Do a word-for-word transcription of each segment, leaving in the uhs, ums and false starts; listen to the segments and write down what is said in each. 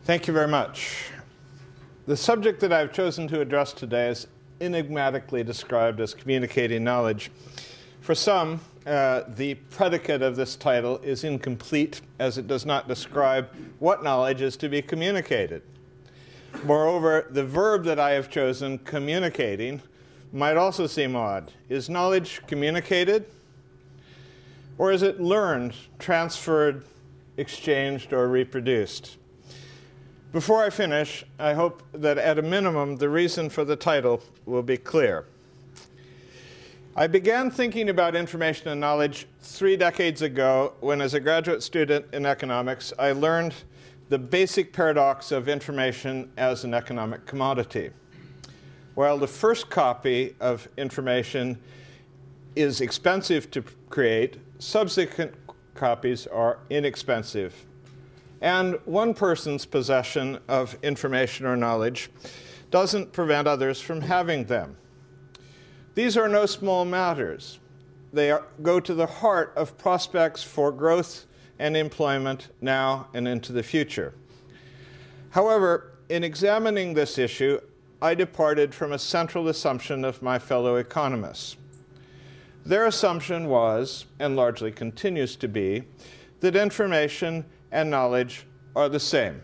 Thank you very much. The subject that I've chosen to address today is enigmatically described as communicating knowledge. For some, uh, the predicate of this title is incomplete, as it does not describe what knowledge is to be communicated. Moreover, the verb that I have chosen, communicating, might also seem odd. Is knowledge communicated? Or is it learned, transferred, exchanged, or reproduced? Before I finish, I hope that at a minimum the reason for the title will be clear. I began thinking about information and knowledge three decades ago when, as a graduate student in economics, I learned the basic paradox of information as an economic commodity. While the first copy of information is expensive to create, subsequent copies are inexpensive. And one person's possession of information or knowledge doesn't prevent others from having them. These are no small matters. They are, go to the heart of prospects for growth and employment now and into the future. However, in examining this issue, I departed from a central assumption of my fellow economists. Their assumption was, and largely continues to be, that information and knowledge are the same.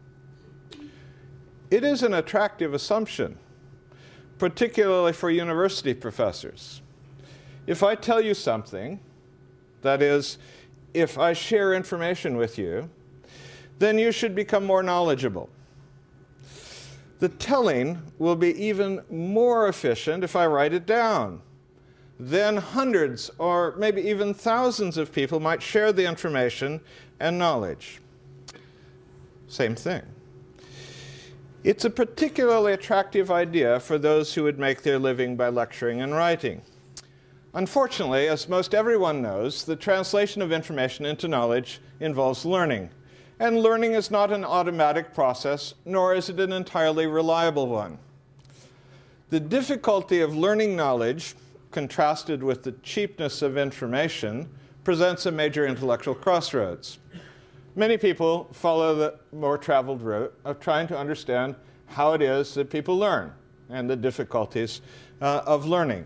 It is an attractive assumption, particularly for university professors. If I tell you something, that is, if I share information with you, then you should become more knowledgeable. The telling will be even more efficient if I write it down. Then hundreds or maybe even thousands of people might share the information and knowledge. Same thing. It's a particularly attractive idea for those who would make their living by lecturing and writing. Unfortunately, as most everyone knows, the translation of information into knowledge involves learning. And learning is not an automatic process, nor is it an entirely reliable one. The difficulty of learning knowledge, contrasted with the cheapness of information, presents a major intellectual crossroads. Many people follow the more traveled route of trying to understand how it is that people learn and the difficulties uh, of learning.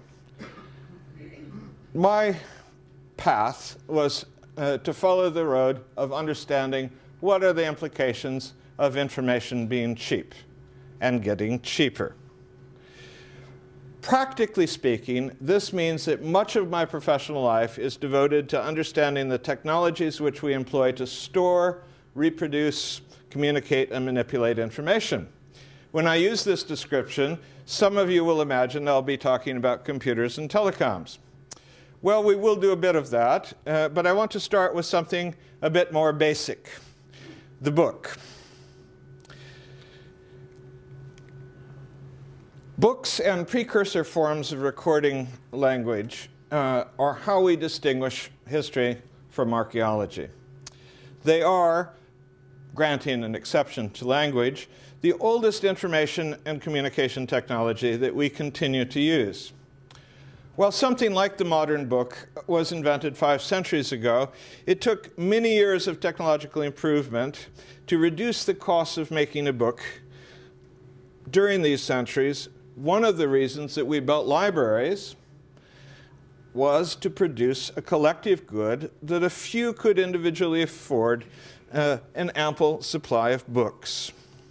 My path was uh, to follow the road of understanding what are the implications of information being cheap and getting cheaper. Practically speaking, this means that much of my professional life is devoted to understanding the technologies which we employ to store, reproduce, communicate, and manipulate information. When I use this description, some of you will imagine I'll be talking about computers and telecoms. Well, we will do a bit of that, uh, but I want to start with something a bit more basic: the book. Books and precursor forms of recording language uh, are how we distinguish history from archaeology. They are, granting an exception to language, the oldest information and communication technology that we continue to use. While something like the modern book was invented five centuries ago, it took many years of technological improvement to reduce the cost of making a book. During these centuries, one of the reasons that we built libraries was to produce a collective good that a few could individually afford, uh, an ample supply of books.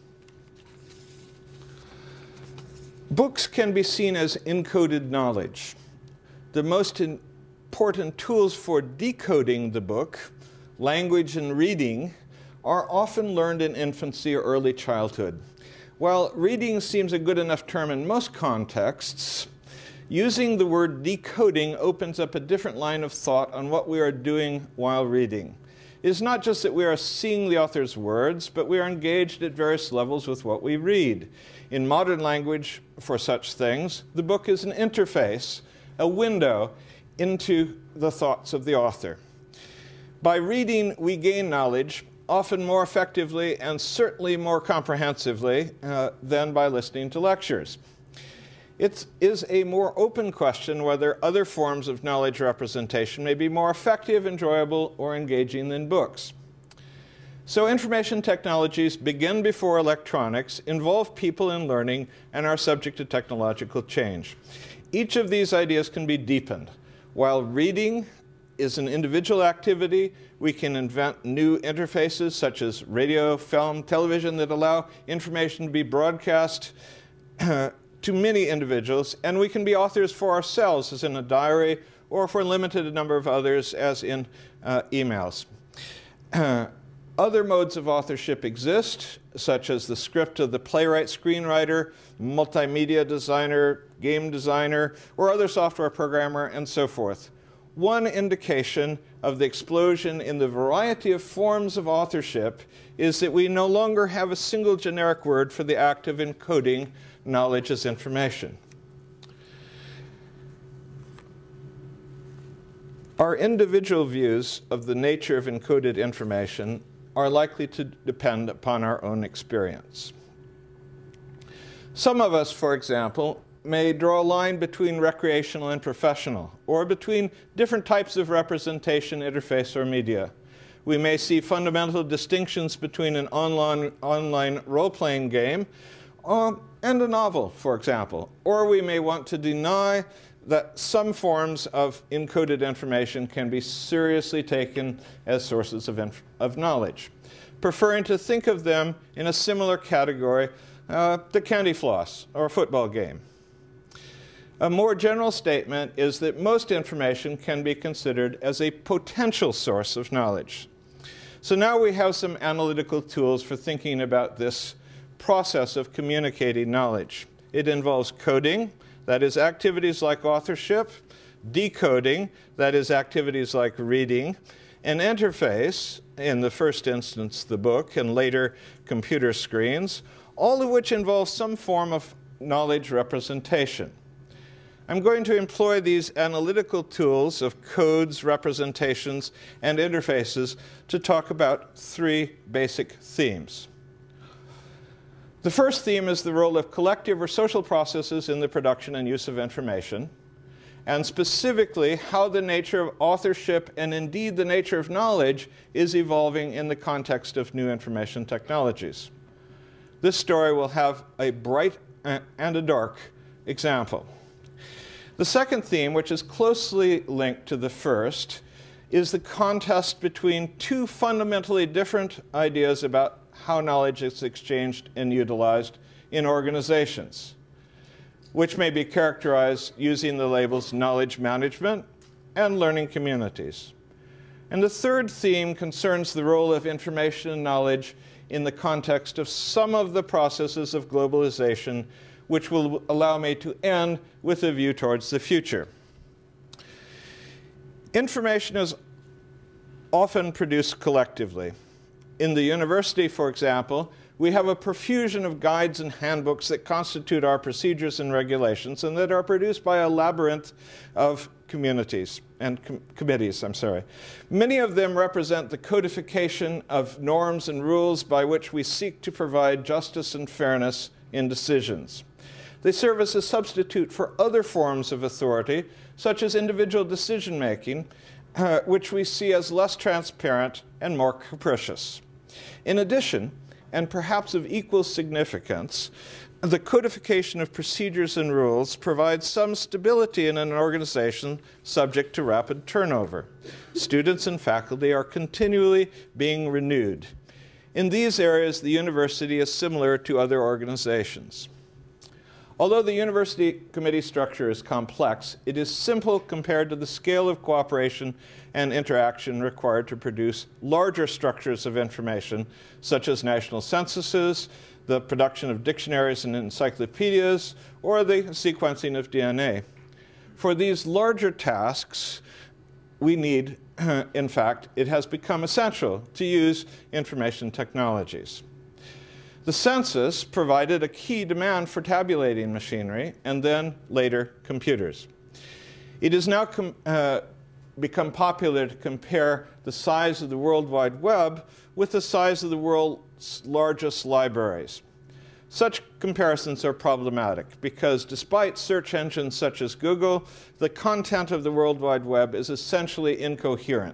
Books can be seen as encoded knowledge. The most important tools for decoding the book, language and reading, are often learned in infancy or early childhood. While reading seems a good enough term in most contexts, using the word decoding opens up a different line of thought on what we are doing while reading. It is not just that we are seeing the author's words, but we are engaged at various levels with what we read. In modern language for such things, the book is an interface, a window into the thoughts of the author. By reading, we gain knowledge, often more effectively and certainly more comprehensively uh, than by listening to lectures. It is a more open question whether other forms of knowledge representation may be more effective, enjoyable, or engaging than books. So information technologies begin before electronics, involve people in learning, and are subject to technological change. Each of these ideas can be deepened. While reading is an individual activity, we can invent new interfaces such as radio, film, television that allow information to be broadcast uh, to many individuals, and we can be authors for ourselves, as in a diary, or for a limited number of others, as in uh, emails. Uh, Other modes of authorship exist, such as the script of the playwright, screenwriter, multimedia designer, game designer, or other software programmer, and so forth. One indication of the explosion in the variety of forms of authorship is that we no longer have a single generic word for the act of encoding knowledge as information. Our individual views of the nature of encoded information are likely to depend upon our own experience. Some of us, for example, may draw a line between recreational and professional, or between different types of representation, interface, or media. We may see fundamental distinctions between an online, online role-playing game uh, and a novel, for example. Or we may want to deny that some forms of encoded information can be seriously taken as sources of, of knowledge, preferring to think of them in a similar category, uh, the candy floss or a football game. A more general statement is that most information can be considered as a potential source of knowledge. So now we have some analytical tools for thinking about this process of communicating knowledge. It involves coding, that is, activities like authorship, decoding, that is, activities like reading, an interface, in the first instance the book, and later computer screens, all of which involve some form of knowledge representation. I'm going to employ these analytical tools of codes, representations, and interfaces to talk about three basic themes. The first theme is the role of collective or social processes in the production and use of information, and specifically how the nature of authorship and indeed the nature of knowledge is evolving in the context of new information technologies. This story will have a bright and a dark example. The second theme, which is closely linked to the first, is the contest between two fundamentally different ideas about how knowledge is exchanged and utilized in organizations, which may be characterized using the labels knowledge management and learning communities. And the third theme concerns the role of information and knowledge in the context of some of the processes of globalization, which will allow me to end with a view towards the future. Information is often produced collectively. In the university, for example, we have a profusion of guides and handbooks that constitute our procedures and regulations and that are produced by a labyrinth of communities and com committees, I'm sorry. Many of them represent the codification of norms and rules by which we seek to provide justice and fairness in decisions. They serve as a substitute for other forms of authority, such as individual decision-making, uh, which we see as less transparent and more capricious. In addition, and perhaps of equal significance, the codification of procedures and rules provides some stability in an organization subject to rapid turnover. Students and faculty are continually being renewed. In these areas, the university is similar to other organizations. Although the university committee structure is complex, it is simple compared to the scale of cooperation and interaction required to produce larger structures of information, such as national censuses, the production of dictionaries and encyclopedias, or the sequencing of D N A. For these larger tasks, we need, in fact, it has become essential to use information technologies. The census provided a key demand for tabulating machinery, and then later computers. It has now com uh, become popular to compare the size of the World Wide Web with the size of the world's largest libraries. Such comparisons are problematic because despite search engines such as Google, the content of the World Wide Web is essentially incoherent.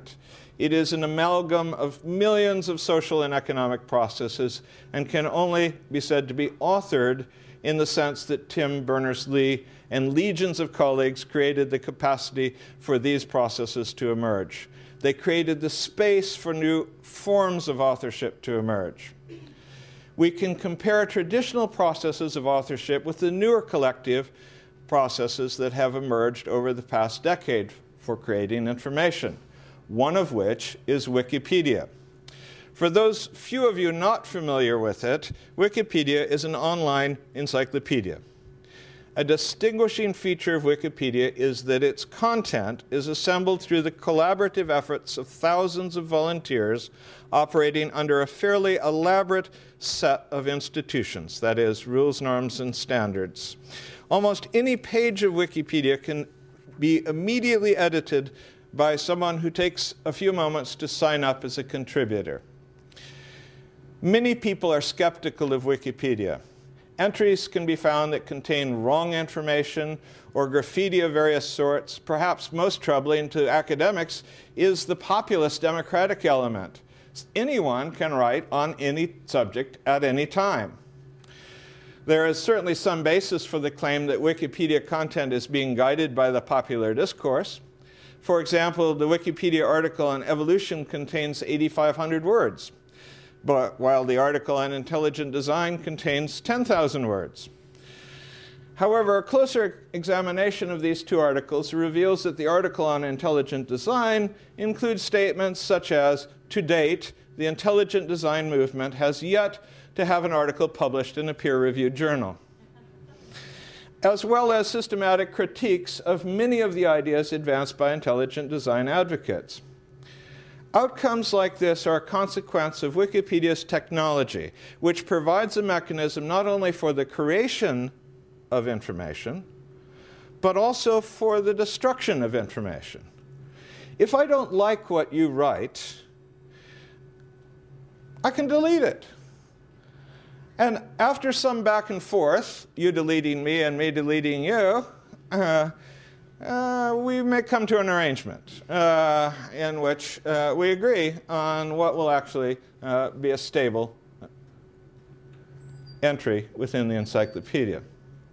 It is an amalgam of millions of social and economic processes and can only be said to be authored in the sense that Tim Berners-Lee and legions of colleagues created the capacity for these processes to emerge. They created the space for new forms of authorship to emerge. We can compare traditional processes of authorship with the newer collective processes that have emerged over the past decade for creating information, one of which is Wikipedia. For those few of you not familiar with it, Wikipedia is an online encyclopedia. A distinguishing feature of Wikipedia is that its content is assembled through the collaborative efforts of thousands of volunteers operating under a fairly elaborate set of institutions, that is, rules, norms, and standards. Almost any page of Wikipedia can be immediately edited by someone who takes a few moments to sign up as a contributor. Many people are skeptical of Wikipedia. Entries can be found that contain wrong information or graffiti of various sorts. Perhaps most troubling to academics is the populist democratic element. Anyone can write on any subject at any time. There is certainly some basis for the claim that Wikipedia content is being guided by the popular discourse. For example, the Wikipedia article on evolution contains eighty-five hundred words, but while the article on intelligent design contains ten thousand words. However, a closer examination of these two articles reveals that the article on intelligent design includes statements such as, to date, the intelligent design movement has yet to have an article published in a peer-reviewed journal, as well as systematic critiques of many of the ideas advanced by intelligent design advocates. Outcomes like this are a consequence of Wikipedia's technology, which provides a mechanism not only for the creation of information, but also for the destruction of information. If I don't like what you write, I can delete it. And after some back and forth, you deleting me and me deleting you, uh, uh, we may come to an arrangement uh, in which uh, we agree on what will actually uh, be a stable entry within the encyclopedia.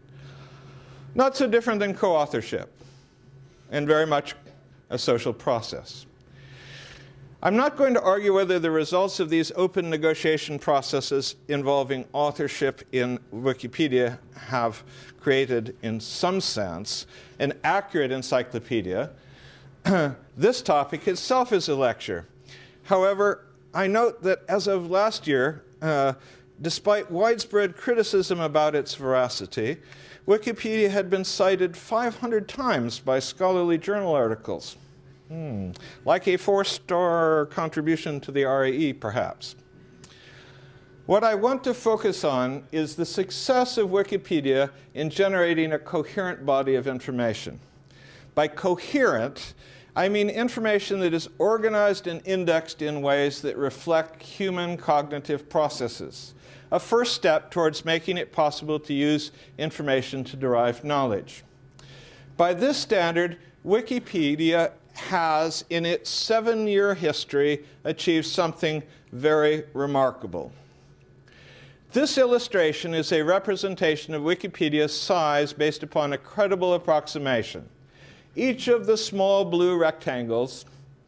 Not so different than co-authorship, and very much a social process. I'm not going to argue whether the results of these open negotiation processes involving authorship in Wikipedia have created, in some sense, an accurate encyclopedia. This topic itself is a lecture. However, I note that as of last year, uh, despite widespread criticism about its veracity, Wikipedia had been cited five hundred times by scholarly journal articles. Hmm. Like a four-star contribution to the R A E, perhaps. What I want to focus on is the success of Wikipedia in generating a coherent body of information. By coherent, I mean information that is organized and indexed in ways that reflect human cognitive processes, a first step towards making it possible to use information to derive knowledge. By this standard, Wikipedia has, in its seven-year history, achieved something very remarkable. This illustration is a representation of Wikipedia's size based upon a credible approximation. Each of the small blue rectangles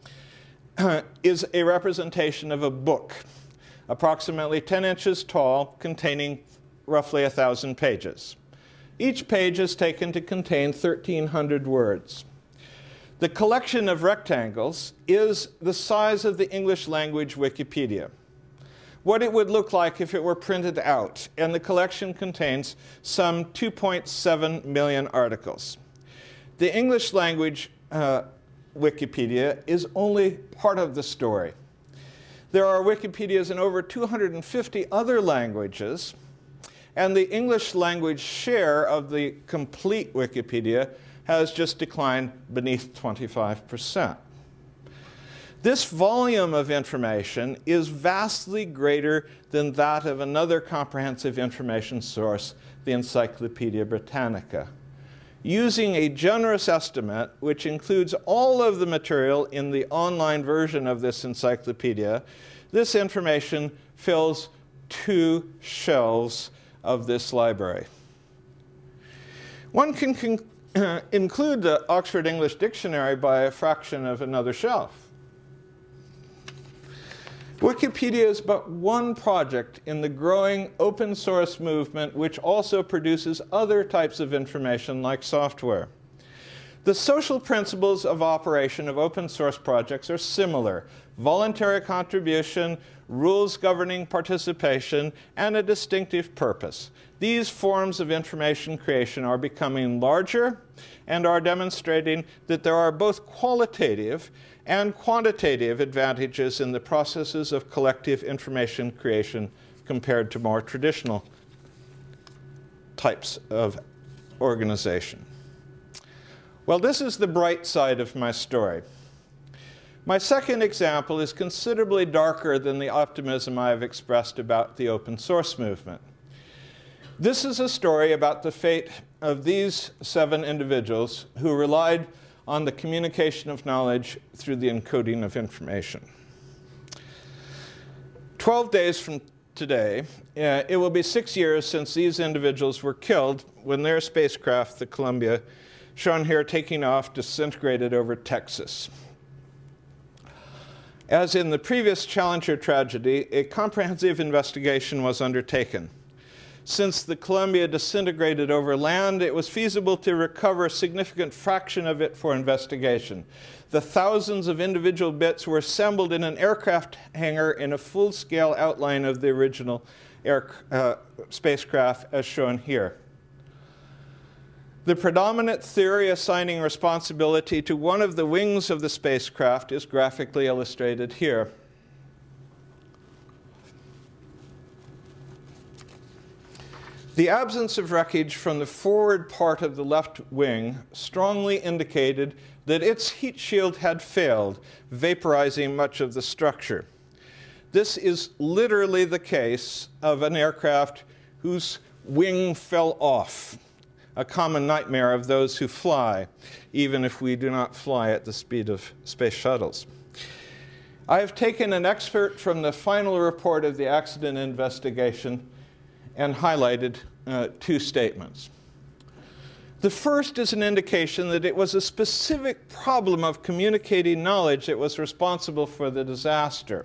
is a representation of a book, approximately ten inches tall, containing roughly a thousand pages. Each page is taken to contain thirteen hundred words. The collection of rectangles is the size of the English language Wikipedia. What it would look like if it were printed out, and the collection contains some two point seven million articles. The English language uh, Wikipedia is only part of the story. There are Wikipedias in over two hundred fifty other languages, and the English language share of the complete Wikipedia has just declined beneath twenty-five percent. This volume of information is vastly greater than that of another comprehensive information source, the Encyclopedia Britannica. Using a generous estimate, which includes all of the material in the online version of this encyclopedia, this information fills two shelves of this library. One can con uh, include the Oxford English Dictionary by a fraction of another shelf. Wikipedia is but one project in the growing open source movement, which also produces other types of information like software. The social principles of operation of open source projects are similar: voluntary contribution, rules governing participation, and a distinctive purpose. These forms of information creation are becoming larger and are demonstrating that there are both qualitative and quantitative advantages in the processes of collective information creation compared to more traditional types of organization. Well, this is the bright side of my story. My second example is considerably darker than the optimism I have expressed about the open source movement. This is a story about the fate of these seven individuals who relied on the communication of knowledge through the encoding of information. Twelve days from today, uh, it will be six years since these individuals were killed when their spacecraft, the Columbia, shown here taking off, disintegrated over Texas. As in the previous Challenger tragedy, a comprehensive investigation was undertaken. Since the Columbia disintegrated over land, it was feasible to recover a significant fraction of it for investigation. The thousands of individual bits were assembled in an aircraft hangar in a full-scale outline of the original air, uh, spacecraft as shown here. The predominant theory assigning responsibility to one of the wings of the spacecraft is graphically illustrated here. The absence of wreckage from the forward part of the left wing strongly indicated that its heat shield had failed, vaporizing much of the structure. This is literally the case of an aircraft whose wing fell off, a common nightmare of those who fly, even if we do not fly at the speed of space shuttles. I have taken an excerpt from the final report of the accident investigation and highlighted uh, two statements. The first is an indication that it was a specific problem of communicating knowledge that was responsible for the disaster.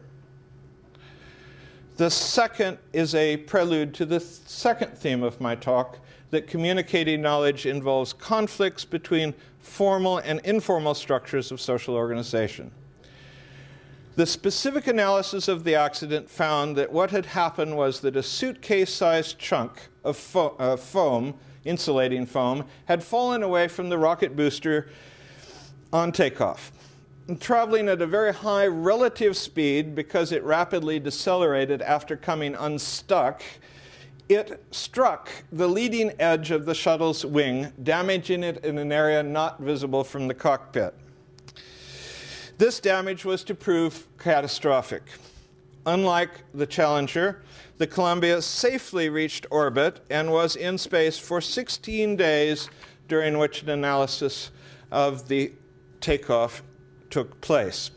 The second is a prelude to the second theme of my talk, that communicating knowledge involves conflicts between formal and informal structures of social organization. The specific analysis of the accident found that what had happened was that a suitcase-sized chunk of fo uh, foam, insulating foam, had fallen away from the rocket booster on takeoff. And traveling at a very high relative speed because it rapidly decelerated after coming unstuck, it struck the leading edge of the shuttle's wing, damaging it in an area not visible from the cockpit. This damage was to prove catastrophic. Unlike the Challenger, the Columbia safely reached orbit and was in space for sixteen days, during which an analysis of the takeoff took place.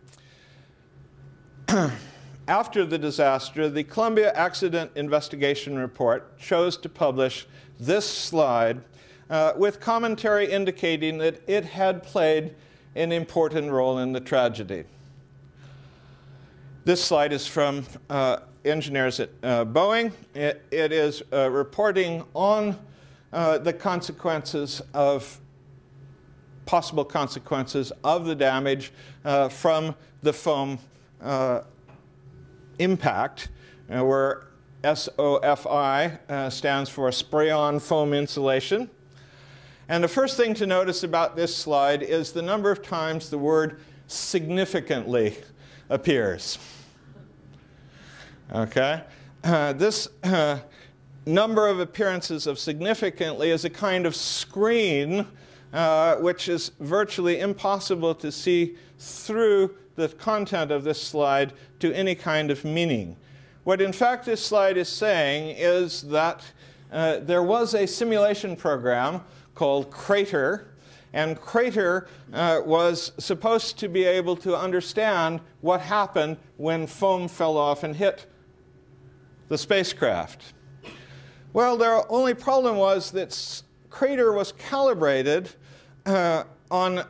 After the disaster, the Columbia Accident Investigation Report chose to publish this slide uh, with commentary indicating that it had played an important role in the tragedy. This slide is from uh, engineers at uh, Boeing. It, it is uh, reporting on uh, the consequences of, possible consequences of the damage uh, from the foam uh, impact, uh, where S O F I uh, stands for spray-on foam insulation. And the first thing to notice about this slide is the number of times the word significantly appears. Okay? Uh, this uh, number of appearances of significantly is a kind of screen uh, which is virtually impossible to see through the content of this slide to any kind of meaning. What in fact this slide is saying is that uh, there was a simulation program called Crater. And Crater uh, was supposed to be able to understand what happened when foam fell off and hit the spacecraft. Well, the only problem was that Crater was calibrated uh, on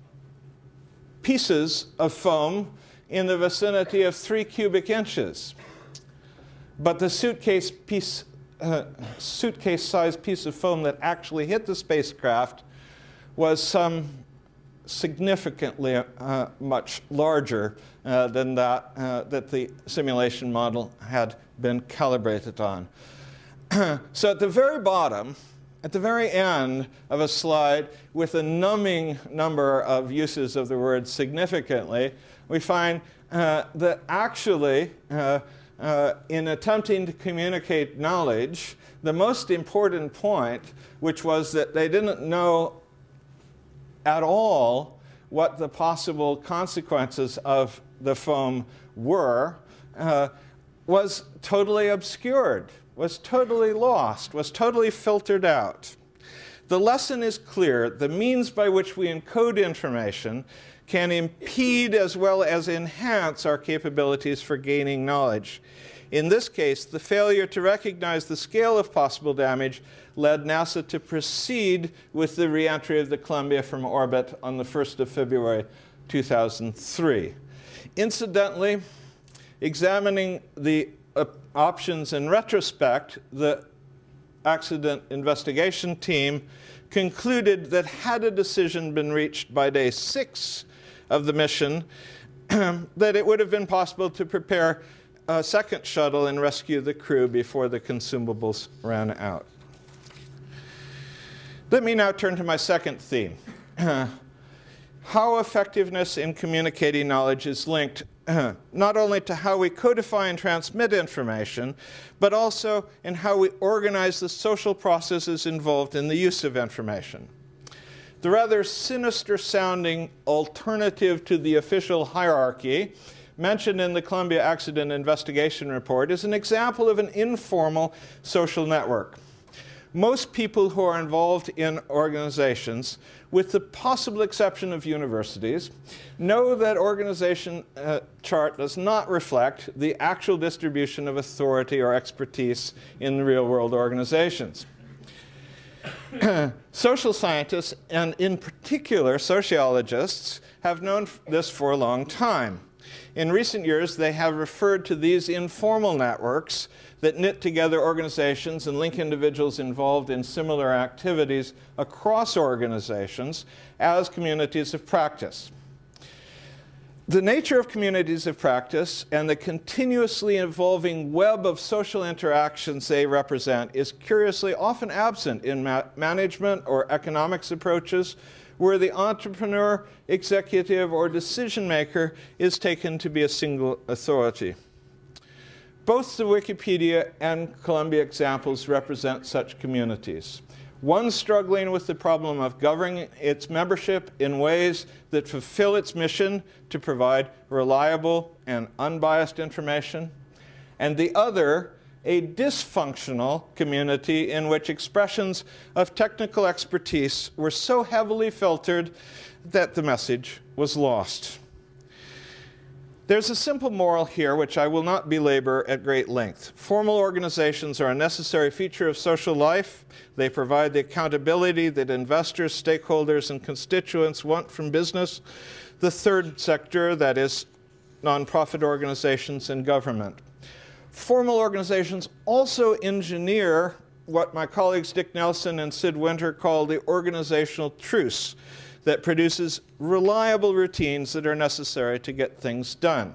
pieces of foam in the vicinity of three cubic inches. But the suitcase piece, uh, suitcase-sized piece of foam that actually hit the spacecraft was some significantly uh, much larger uh, than that uh, that the simulation model had been calibrated on. So at the very bottom, at the very end of a slide with a numbing number of uses of the word significantly, we find uh, that actually, uh, uh, in attempting to communicate knowledge, the most important point, which was that they didn't know at all what the possible consequences of the foam were, uh, was totally obscured, was totally lost, was totally filtered out. The lesson is clear. The means by which we encode information can impede as well as enhance our capabilities for gaining knowledge. In this case, the failure to recognize the scale of possible damage led NASA to proceed with the re-entry of the Columbia from orbit on the first of February two thousand three. Incidentally, examining the uh, options in retrospect, the accident investigation team concluded that had a decision been reached by day six of the mission, that it would have been possible to prepare a second shuttle and rescue the crew before the consumables ran out. Let me now turn to my second theme. How effectiveness in communicating knowledge is linked not only to how we codify and transmit information, but also in how we organize the social processes involved in the use of information. The rather sinister-sounding alternative to the official hierarchy mentioned in the Columbia Accident Investigation Report is an example of an informal social network. Most people who are involved in organizations, with the possible exception of universities, know that organization uh, chart does not reflect the actual distribution of authority or expertise in real-world organizations. Social scientists, and in particular sociologists, have known this for a long time. In recent years, they have referred to these informal networks that knit together organizations and link individuals involved in similar activities across organizations as communities of practice. The nature of communities of practice and the continuously evolving web of social interactions they represent is curiously often absent in ma- management or economics approaches, where the entrepreneur, executive, or decision maker is taken to be a single authority. Both the Wikipedia and Columbia examples represent such communities. One struggling with the problem of governing its membership in ways that fulfill its mission to provide reliable and unbiased information, and the other a dysfunctional community in which expressions of technical expertise were so heavily filtered that the message was lost. There's a simple moral here which I will not belabor at great length. Formal organizations are a necessary feature of social life. They provide the accountability that investors, stakeholders, and constituents want from business, the third sector, that is, nonprofit organizations and government. Formal organizations also engineer what my colleagues Dick Nelson and Sid Winter call the organizational truce that produces reliable routines that are necessary to get things done.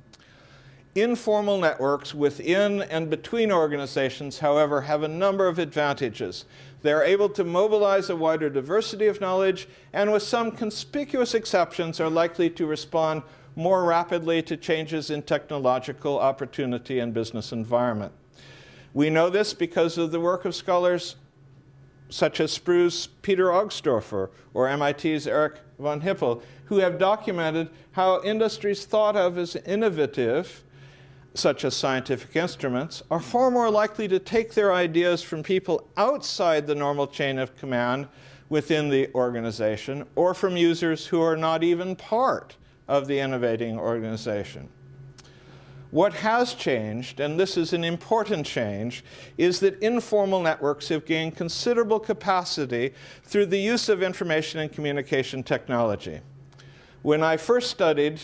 Informal networks within and between organizations, however, have a number of advantages. They're able to mobilize a wider diversity of knowledge, and with some conspicuous exceptions, are likely to respond more rapidly to changes in technological opportunity and business environment. We know this because of the work of scholars such as S P R U's Peter Augsdorfer or M I T's Eric von Hippel, who have documented how industries thought of as innovative, such as scientific instruments, are far more likely to take their ideas from people outside the normal chain of command within the organization or from users who are not even part of the innovating organization. What has changed, and this is an important change, is that informal networks have gained considerable capacity through the use of information and communication technology. When I first studied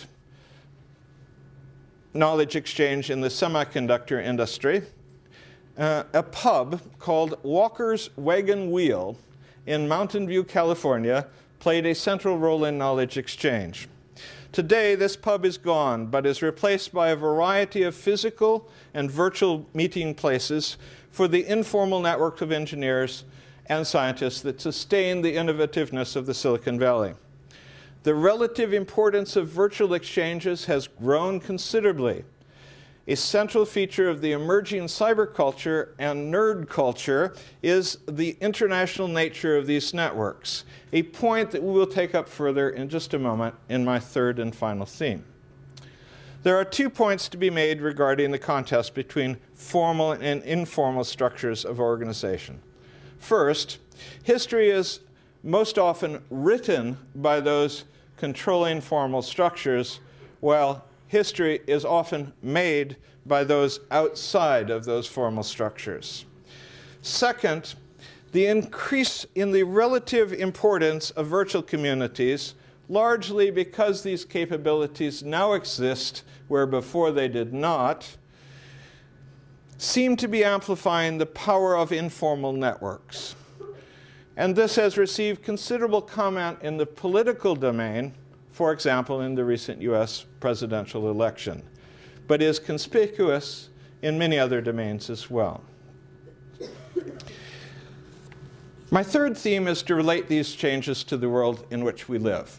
knowledge exchange in the semiconductor industry, uh, a pub called Walker's Wagon Wheel in Mountain View, California, played a central role in knowledge exchange. Today, this pub is gone, but is replaced by a variety of physical and virtual meeting places for the informal network of engineers and scientists that sustain the innovativeness of the Silicon Valley. The relative importance of virtual exchanges has grown considerably. A central feature of the emerging cyberculture and nerd culture is the international nature of these networks, a point that we will take up further in just a moment in my third and final theme. There are two points to be made regarding the contest between formal and informal structures of organization. First, history is most often written by those controlling formal structures, while history is often made by those outside of those formal structures. Second, the increase in the relative importance of virtual communities, largely because these capabilities now exist where before they did not, seem to be amplifying the power of informal networks. And this has received considerable comment in the political domain, for example, in the recent U S presidential election, but is conspicuous in many other domains as well. My third theme is to relate these changes to the world in which we live.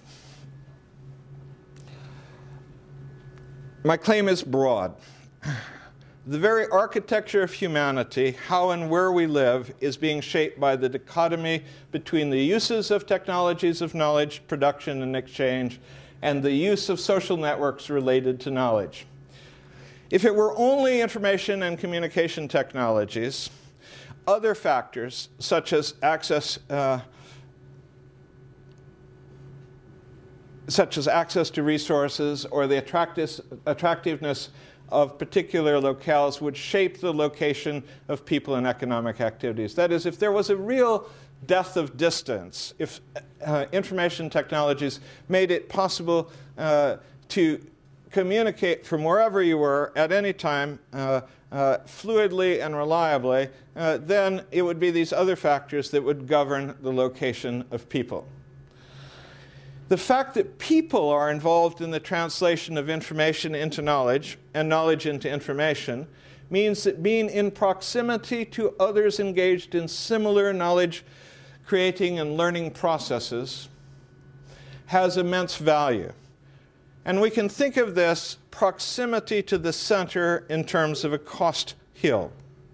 My claim is broad. The very architecture of humanity, how and where we live, is being shaped by the dichotomy between the uses of technologies of knowledge, production, and exchange, and the use of social networks related to knowledge. If it were only information and communication technologies, other factors, such as access, uh, such as access to resources or the attractiveness of particular locales, would shape the location of people and economic activities. That is, if there was a real death of distance, if uh, information technologies made it possible uh, to communicate from wherever you were at any time uh, uh, fluidly and reliably, uh, then it would be these other factors that would govern the location of people. The fact that people are involved in the translation of information into knowledge and knowledge into information means that being in proximity to others engaged in similar knowledge creating and learning processes has immense value. And we can think of this proximity to the center in terms of a cost hill.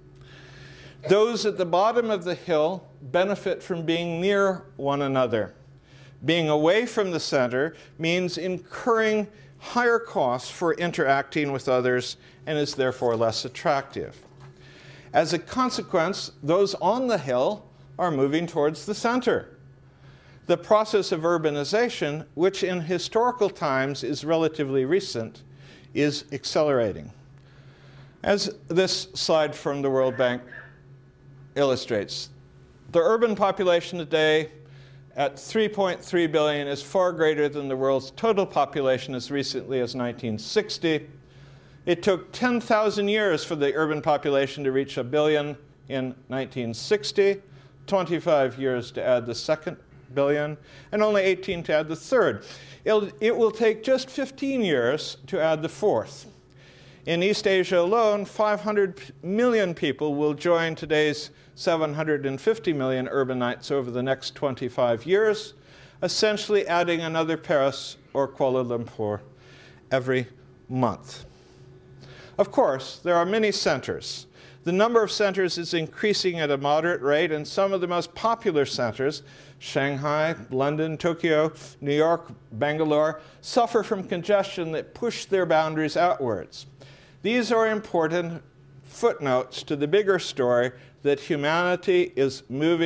Those at the bottom of the hill benefit from being near one another. Being away from the center means incurring higher costs for interacting with others and is therefore less attractive. As a consequence, those on the hill are moving towards the center. The process of urbanization, which in historical times is relatively recent, is accelerating. As this slide from the World Bank illustrates, the urban population today at three point three billion is far greater than the world's total population as recently as nineteen sixty. It took ten thousand years for the urban population to reach a billion in nineteen sixty, twenty-five years to add the second billion, and only eighteen to add the third. It'll, it will take just fifteen years to add the fourth. In East Asia alone, five hundred million people will join today's seven hundred fifty million urbanites over the next twenty-five years, essentially adding another Paris or Kuala Lumpur every month. Of course, there are many centers. The number of centers is increasing at a moderate rate, and some of the most popular centers, Shanghai, London, Tokyo, New York, Bangalore, suffer from congestion that push their boundaries outwards. These are important footnotes to the bigger story that humanity is moving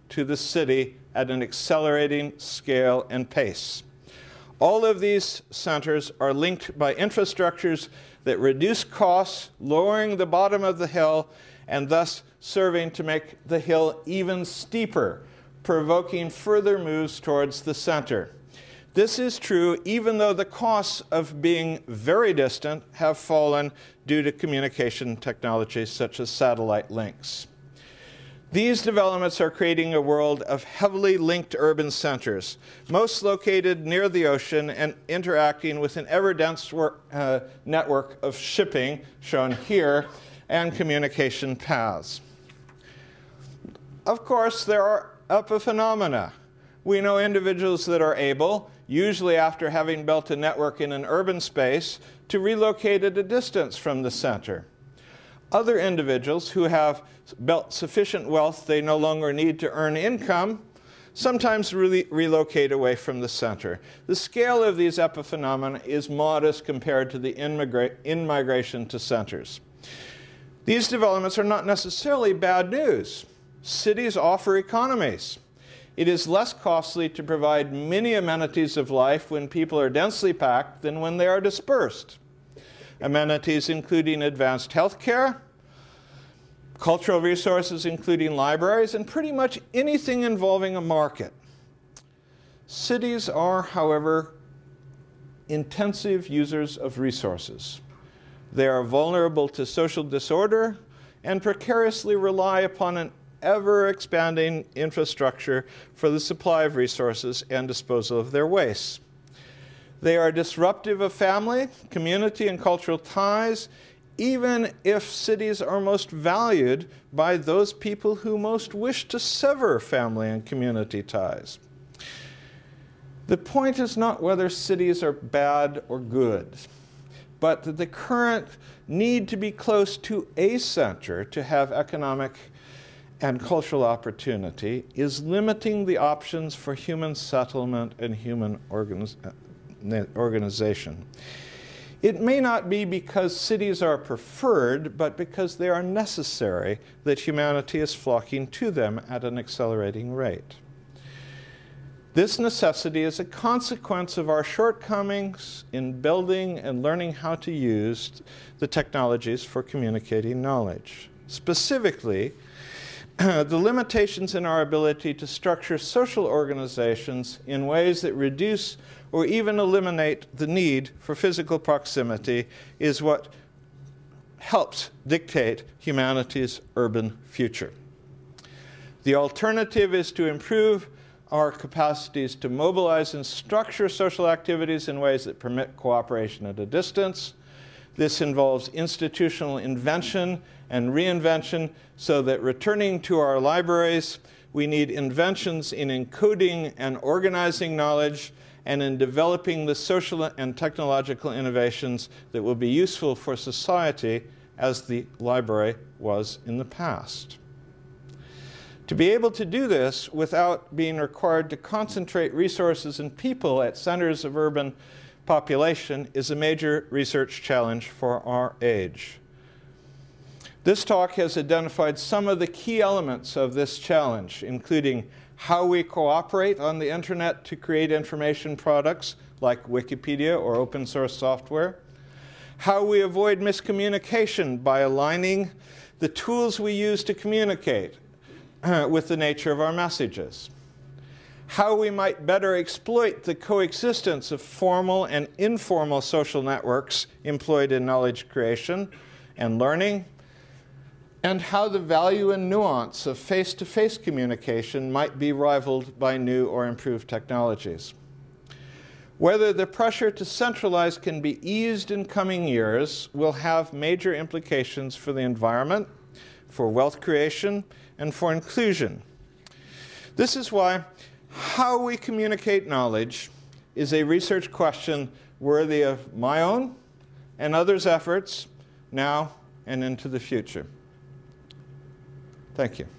to the city at an accelerating scale and pace. All of these centers are linked by infrastructures that reduce costs, lowering the bottom of the hill, and thus serving to make the hill even steeper, provoking further moves towards the center. This is true even though the costs of being very distant have fallen due to communication technologies such as satellite links. These developments are creating a world of heavily linked urban centers, most located near the ocean and interacting with an ever-dense uh, network of shipping, shown here, and communication paths. Of course, there are epiphenomena. We know individuals that are able, usually after having built a network in an urban space, to relocate at a distance from the center. Other individuals who have built sufficient wealth they no longer need to earn income sometimes really relocate away from the center. The scale of these epiphenomena is modest compared to the in-migration to centers. These developments are not necessarily bad news. Cities offer economies. It is less costly to provide many amenities of life when people are densely packed than when they are dispersed. Amenities including advanced health care, cultural resources including libraries, and pretty much anything involving a market. Cities are, however, intensive users of resources. They are vulnerable to social disorder and precariously rely upon an ever-expanding infrastructure for the supply of resources and disposal of their wastes. They are disruptive of family, community, and cultural ties, even if cities are most valued by those people who most wish to sever family and community ties. The point is not whether cities are bad or good, but that the current need to be close to a center to have economic and cultural opportunity is limiting the options for human settlement and human organiz organization. It may not be because cities are preferred, but because they are necessary that humanity is flocking to them at an accelerating rate. This necessity is a consequence of our shortcomings in building and learning how to use the technologies for communicating knowledge. Specifically, the limitations in our ability to structure social organizations in ways that reduce or even eliminate the need for physical proximity is what helps dictate humanity's urban future. The alternative is to improve our capacities to mobilize and structure social activities in ways that permit cooperation at a distance. This involves institutional invention and reinvention, so that returning to our libraries, we need inventions in encoding and organizing knowledge, and in developing the social and technological innovations that will be useful for society as the library was in the past. To be able to do this without being required to concentrate resources and people at centers of urban population is a major research challenge for our age. This talk has identified some of the key elements of this challenge, including how we cooperate on the internet to create information products like Wikipedia or open source software, how we avoid miscommunication by aligning the tools we use to communicate uh, with the nature of our messages, how we might better exploit the coexistence of formal and informal social networks employed in knowledge creation and learning, and how the value and nuance of face-to-face communication might be rivaled by new or improved technologies. Whether the pressure to centralize can be eased in coming years will have major implications for the environment, for wealth creation, and for inclusion. This is why how we communicate knowledge is a research question worthy of my own and others' efforts now and into the future. Thank you.